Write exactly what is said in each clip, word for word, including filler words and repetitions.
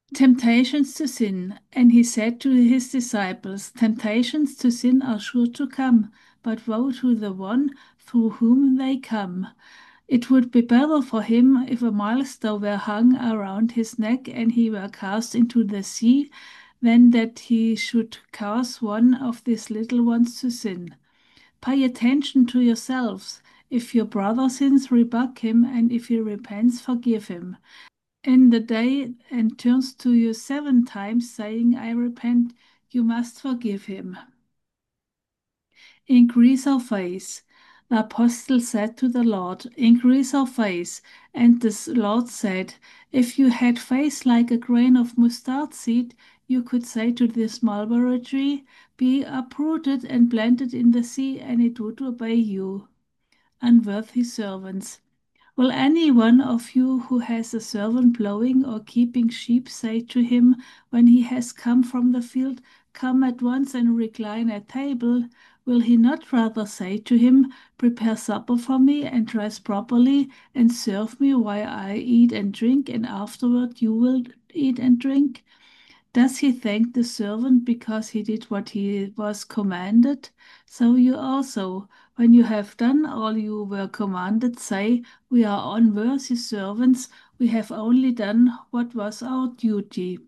Temptations to sin. And he said to his disciples, Temptations to sin are sure to come, but woe to the one through whom they come. It would be better for him if a millstone were hung around his neck and he were cast into the sea, than that he should cause one of these little ones to sin. Pay attention to yourselves. If your brother sins, rebuke him, and if he repents, forgive him. In the day and turns to you seven times, saying, I repent, you must forgive him. Increase our faith. The apostle said to the Lord, Increase our faith. And the Lord said, If you had faith like a grain of mustard seed, you could say to this mulberry tree, Be uprooted and planted in the sea, and it would obey you. Unworthy servants. Will any one of you who has a servant plowing or keeping sheep say to him when he has come from the field, Come at once and recline at table? Will he not rather say to him, Prepare supper for me and dress properly and serve me while I eat and drink, and afterward you will eat and drink? Does he thank the servant because he did what he was commanded? So you also, when you have done all you were commanded, say, We are unworthy servants, we have only done what was our duty.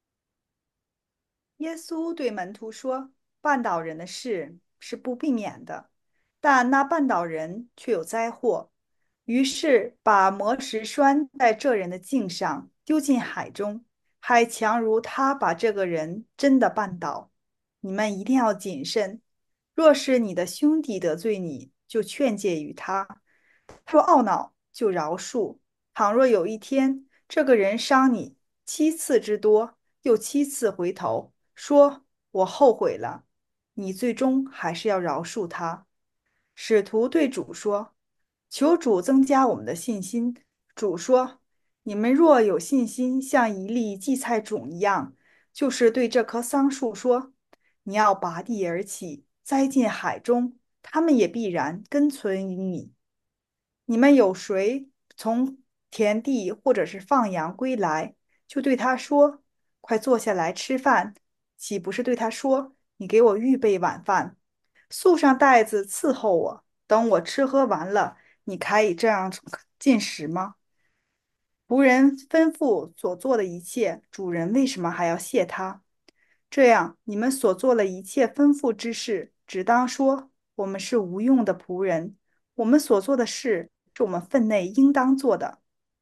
耶稣对门徒说：“绊倒人的事是不避免的，但那绊倒人却有灾祸。”于是把磨石拴在这人的颈上，丢进海中，还强如他把这个人真的绊倒。你们一定要谨慎。若是你的兄弟得罪你，就劝诫于他；若懊恼，就饶恕。倘若有一天这个人伤你七次之多，又七次回头说“我后悔了”，你最终还是要饶恕他。使徒对主说：“求主增加我们的信心。”主说：“你们若有信心，像一粒荠菜种一样，就是对这棵桑树说：你要拔地而起，栽进海中，他们也必然跟随于你。你们有谁从田地或者是放羊归来，就对他说：快坐下来吃饭，岂不是对他说：你给我预备晚饭，束上带子伺候我，等我吃喝完了，你可以这样进食吗？”仆人吩咐所做的一切，主人为什么还要谢他？这样，你们所做了一切吩咐之事，只当说：我们是无用的仆人，我们所做的事是我们分内应当做的。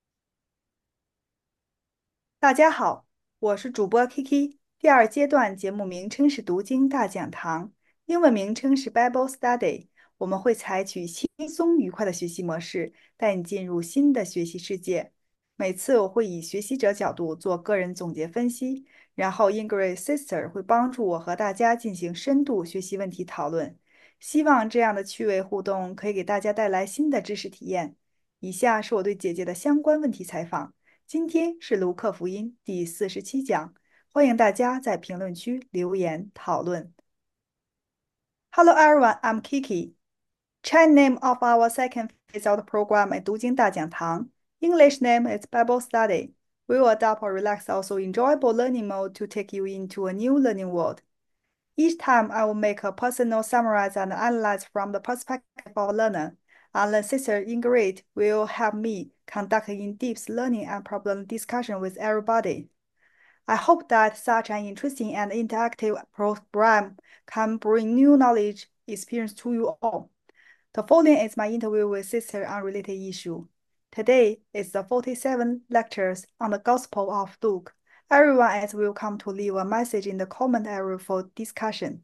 大家好，我是主播 Kiki。第二阶段节目名称是读经大讲堂，英文名称是 Bible Study。我们会采取轻松愉快的学习模式，带你进入新的学习世界。每次我会以学习者角度做个人总结分析，然后 Ingrid Sister 会帮助我和大家进行深度学习问题讨论。希望这样的趣味互动可以给大家带来新的知识体验。以下是我对姐姐的相关问题采访。今天是卢克福音第四十七讲，欢迎大家在评论区留言讨论。Hello everyone, I'm Kiki. Chinese name of our second phase of the program is 读经大讲堂. English name is Bible Study. We will adopt a relaxed, also enjoyable learning mode to take you into a new learning world. Each time, I will make a personal summary and analyze from the perspective of a learner. And then Sister Ingrid will help me conduct in-depth learning and problem discussion with everybody. I hope that such an interesting and interactive program can bring new knowledge experience to you all. The following is my interview with Sister on related issue. Today is the forty-seventh lectures on the Gospel of Luke. Everyone is welcome to leave a message in the comment area for discussion.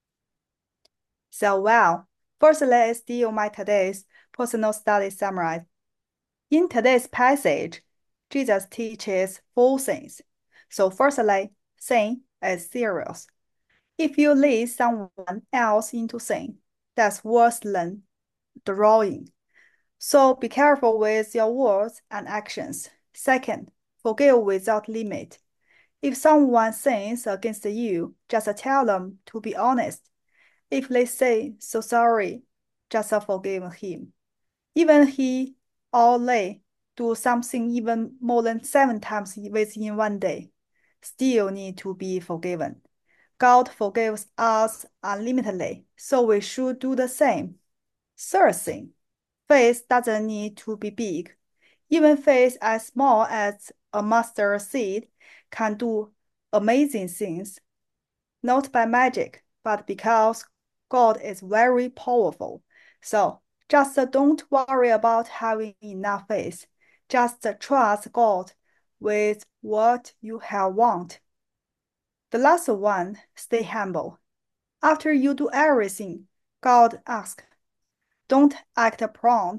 So well, first let's deal my today's personal study summary. In today's passage, Jesus teaches four things. So firstly, sin is serious. If you lead someone else into sin, that's worse than drawing. So be careful with your words and actions. Second, forgive without limit. If someone sins against you, just tell them to be honest. If they say so sorry, just forgive him. Even he or they do something even more than seven times within one day. still need to be forgiven. God forgives us unlimitedly, so we should do the same. Third thing, faith doesn't need to be big. Even faith as small as a mustard seed can do amazing things, not by magic, but because God is very powerful. So just don't worry about having enough faith. Just trust God with what you have want. The last one, stay humble. After you do everything, God asks, don't act proud.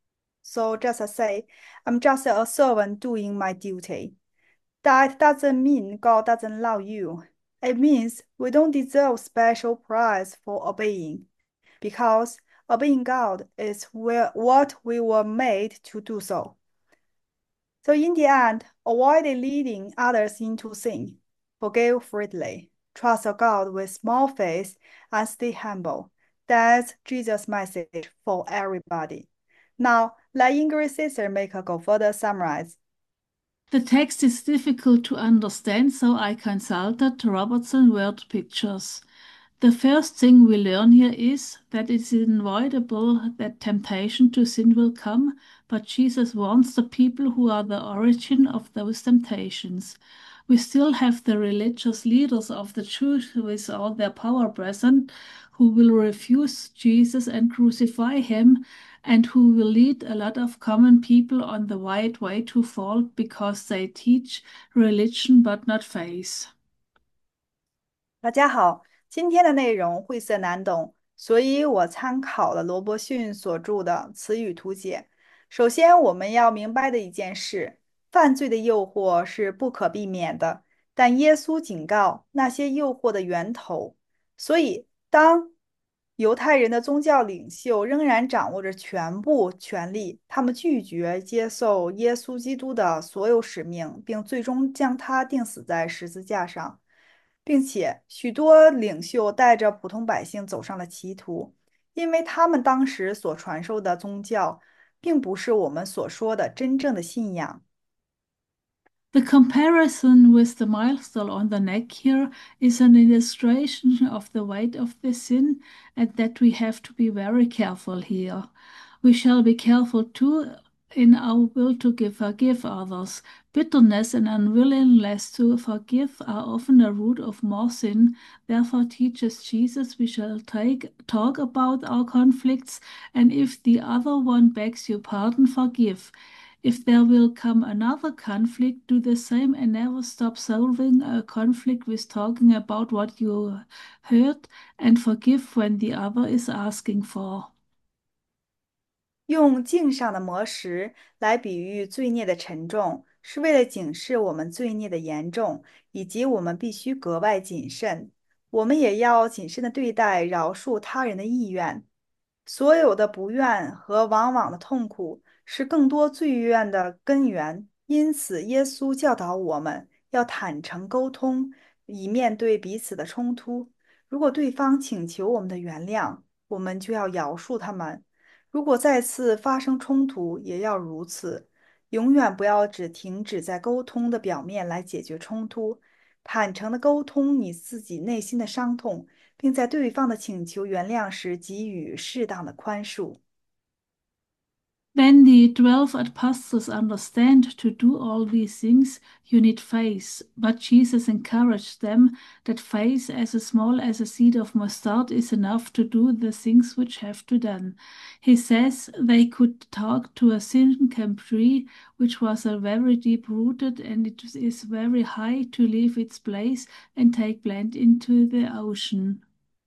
So just say, I'm just a servant doing my duty. That doesn't mean God doesn't love you. It means we don't deserve special prize for obeying, because obeying God is where, what we were made to do so. So in the end, avoid leading others into sin. Forgive freely. Trust God with small faith and stay humble. That's Jesus' message for everybody. Now, let Ingrid sister make a go further summarize. The text is difficult to understand, so I consulted Robertson word pictures. The first thing we learn here is that it is unavoidable that temptation to sin will come, but Jesus warns the people who are the origin of those temptations. We still have the religious leaders of the Jews with all their power present, who will refuse Jesus and crucify him, and who will lead a lot of common people on the right way to fall because they teach religion but not faith. 大家好，今天的内容晦涩难懂，所以我参考了罗伯逊所著的《词语图解》。首先，我们要明白的一件事，犯罪的诱惑是不可避免的，但耶稣警告那些诱惑的源头。所以，当犹太人的宗教领袖仍然掌握着全部权力，他们拒绝接受耶稣基督的所有使命，并最终将他钉死在十字架上。并且许多领袖带着普通百姓走上了歧途，因为他们当时所传授的宗教，并不是我们所说的真正的信仰。 The comparison with the milestone on the neck here is an illustration of the weight of the sin and that we have to be very careful here. We shall be careful too in our will to give, forgive others. Bitterness and unwillingness to forgive are often a root of more sin. Therefore, teaches Jesus, we shall take, talk about our conflicts, and if the other one begs your pardon, forgive. If there will come another conflict, do the same and never stop solving a conflict with talking about what you heard and forgive when the other is asking for. 用镜上的磨石来比喻罪孽的沉重，是为了警示我们罪孽的严重，以及我们必须格外谨慎。我们也要谨慎的对待饶恕他人的意愿。所有的不愿和往往的痛苦是更多罪怨的根源。因此，耶稣教导我们要坦诚沟通，以面对彼此的冲突。如果对方请求我们的原谅，我们就要饶恕他们。如果再次发生冲突，也要如此。永远不要只停止在沟通的表面来解决冲突，坦诚的沟通你自己内心的伤痛，并在对方的请求原谅时给予适当的宽恕。 When the twelve apostles understand to do all these things, you need faith. But Jesus encouraged them that faith as small as a seed of mustard is enough to do the things which have to done. He says they could talk to a sycamore tree, which was a very deep rooted, and it is very high to leave its place and take plant into the ocean.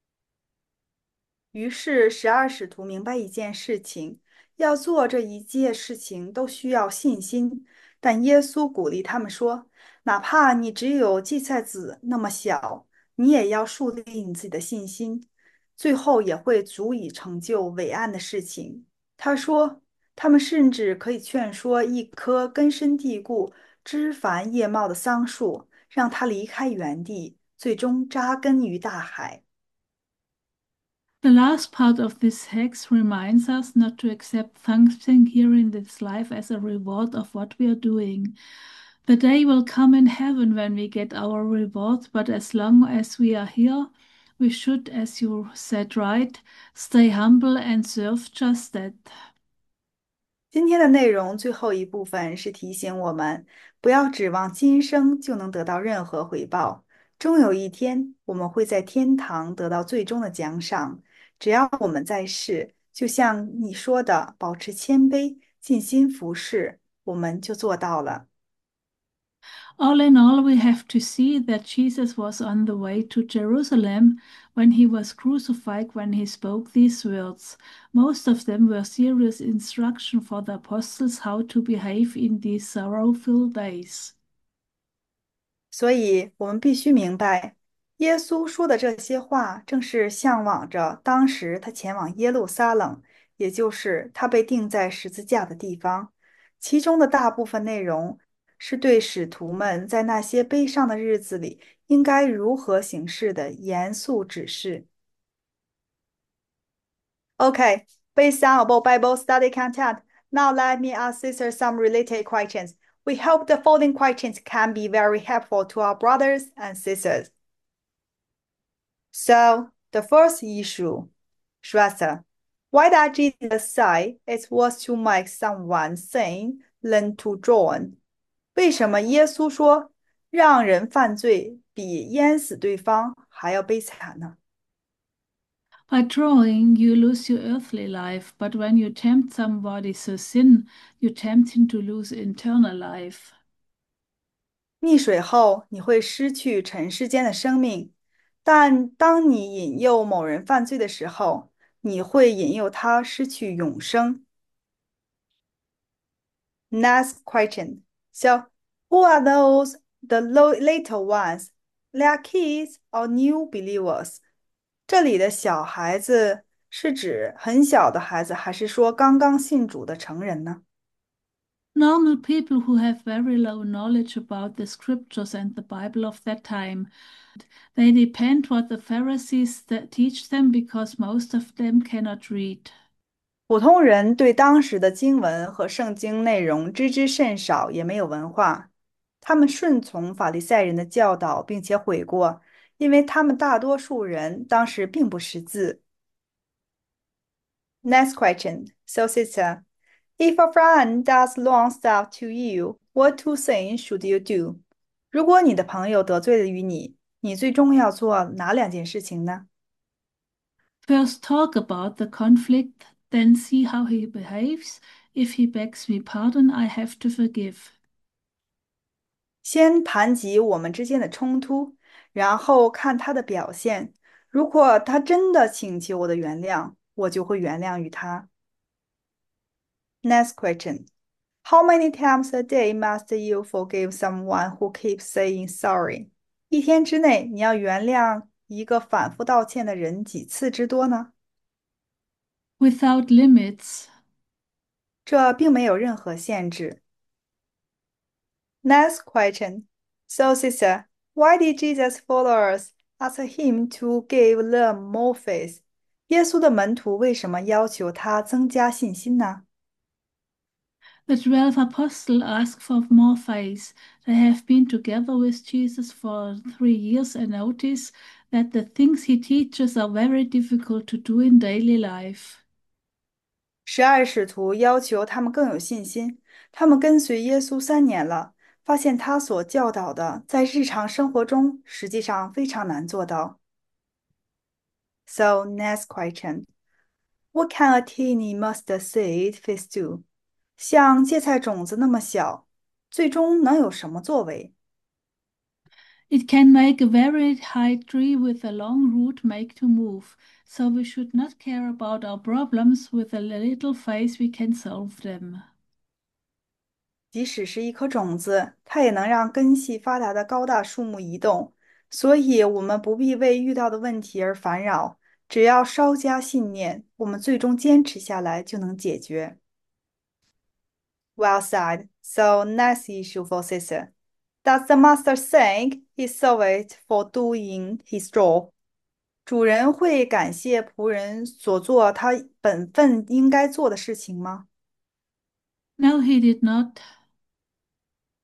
于是，十二使徒明白一件事情：要做这一切事情都需要信心。但耶稣鼓励他们说：“哪怕你只有荠菜籽那么小，你也要树立你自己的信心，最后也会足以成就伟岸的事情。”他说：“他们甚至可以劝说一棵根深蒂固、枝繁叶茂的桑树，让它离开原地，最终扎根于大海。” The last part of this text reminds us not to accept something here in this life as a reward of what we are doing. The day will come in heaven when we get our reward, but as long as we are here, we should, as you said right, stay humble and serve just that. 今天的内容最后一部分是提醒我们，不要指望今生就能得到任何回报，终有一天我们会在天堂得到最终的奖赏。只要我们在世，就像你说的，保持谦卑，尽心服侍，我们就做到了。 All in all, we have to see that Jesus was on the way to Jerusalem when he was crucified, when he spoke these words. Most of them were serious instruction for the apostles how to behave in these sorrowful days. 所以，我们必须明白，耶稣说的这些话，正是向往着当时他前往耶路撒冷，也就是他被钉在十字架的地方。其中的大部分内容是对使徒们在那些悲伤的日子里应该如何行事的严肃指示。Okay, based on our Bible study content, now let me ask Sister some related questions. We hope the following questions can be very helpful to our brothers and sisters. So, the first issue, Shweta, why does Jesus say it's worse to make someone sin than to drown? 为什么耶稣说让人犯罪比淹死对方还要悲惨呢？ By drawing, you lose your earthly life, but when you tempt somebody to sin, you tempt him to lose eternal life. 溺水后，你会失去尘世间的生命，但当你引诱某人犯罪的时候，你会引诱他失去永生。Next question. So, who are those the lo- little ones? They are kids or new believers? 这里的小孩子是指很小的孩子，还是说刚刚信主的成人呢？ Normal people who have very low knowledge about the scriptures and the Bible of that time. They depend what the Pharisees that teach them because most of them cannot read. 普通人对当时的经文和圣经内容知之甚少，也没有文化。他们顺从法利赛人的教导，并且悔过，因为他们大多数人当时并不识字。Next question. So, sister, if a friend does wrong stuff to you, what two things should you do? 如果你的朋友得罪了于你，你最终要做哪两件事情呢？ First, talk about the conflict, then see how he behaves. If he begs me pardon, I have to forgive. 先谈及我们之间的冲突，然后看他的表现。如果他真的请求我的原谅，我就会原谅于他。Next question. How many times a day must you forgive someone who keeps saying sorry? 一天之内，你要原谅一个反复道歉的人几次之多呢？ Without limits. 这并没有任何限制。Next question. So, sister, why did Jesus' followers ask him to give them more faith? 耶稣的门徒为什么要求他增加信心呢？ The twelve apostles ask for more faith. They have been together with Jesus for three years and notice that the things he teaches are very difficult to do in daily life. 十二使徒要求他们更有信心。他们跟随耶稣三年了，发现他所教导的在日常生活中实际上非常难做到。So, next question. What can a teeny mustard seed fish do? 像芥菜种子那么小，最终能有什么作为？ It can make a very high tree with a long root make to move, so we should not care about our problems. With a little faith we can solve them. 即使是一颗种子，它也能让根系发达的高大树木移动。所以，我们不必为遇到的问题而烦扰，只要稍加信念，我们最终坚持下来就能解决。Well said. So, next issue for sister. Does the master thank his servant for doing his job? 主人会感谢仆人所做他本分应该做的事情吗？ No, he did not.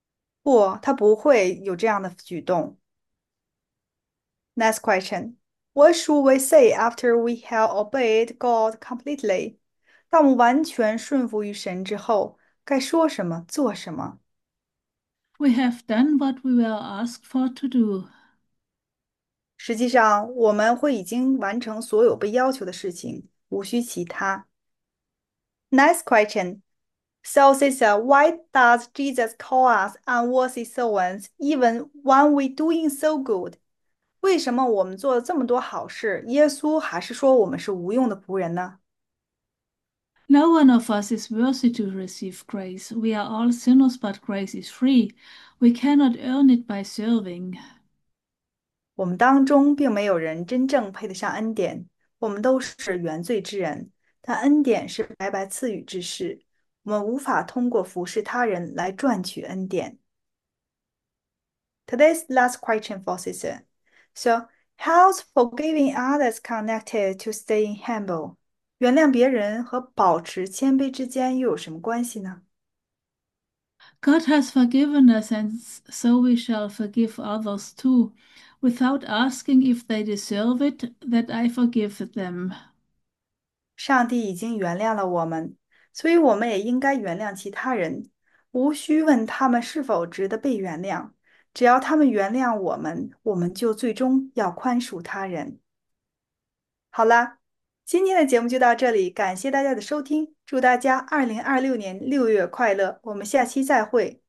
不，他不会有这样的举动。Next question. What should we say after we have obeyed God completely? 当我们完全顺服于神之后，该说什么，做什么？ We have done what we were asked for to do. 实际上，我们会已经完成所有被要求的事情，无需其他。Next question. So, sister, why does Jesus call us unworthy servants even when we doing so good? 为什么我们做了这么多好事，耶稣还是说我们是无用的仆人呢？ No one of us is worthy to receive grace. We are all sinners, but grace is free. We cannot earn it by serving. 我们当中并没有人真正配得上恩典，我们都是原罪之人，但恩典是白白赐予之事，我们无法通过服侍他人来赚取恩典。Today's last question for Sister. So, how's forgiving others connected to staying humble? 原谅别人和保持谦卑之间又有什么关系呢？ God has forgiven us, and so we shall forgive others too, without asking if they deserve it, that I forgive them. 上帝已经原谅了我们，所以我们也应该原谅其他人，无需问他们是否值得被原谅。只要他们原谅我们，我们就最终要宽恕他人。好啦，今天的节目就到这里，感谢大家的收听，祝大家二零二六年六月快乐，我们下期再会。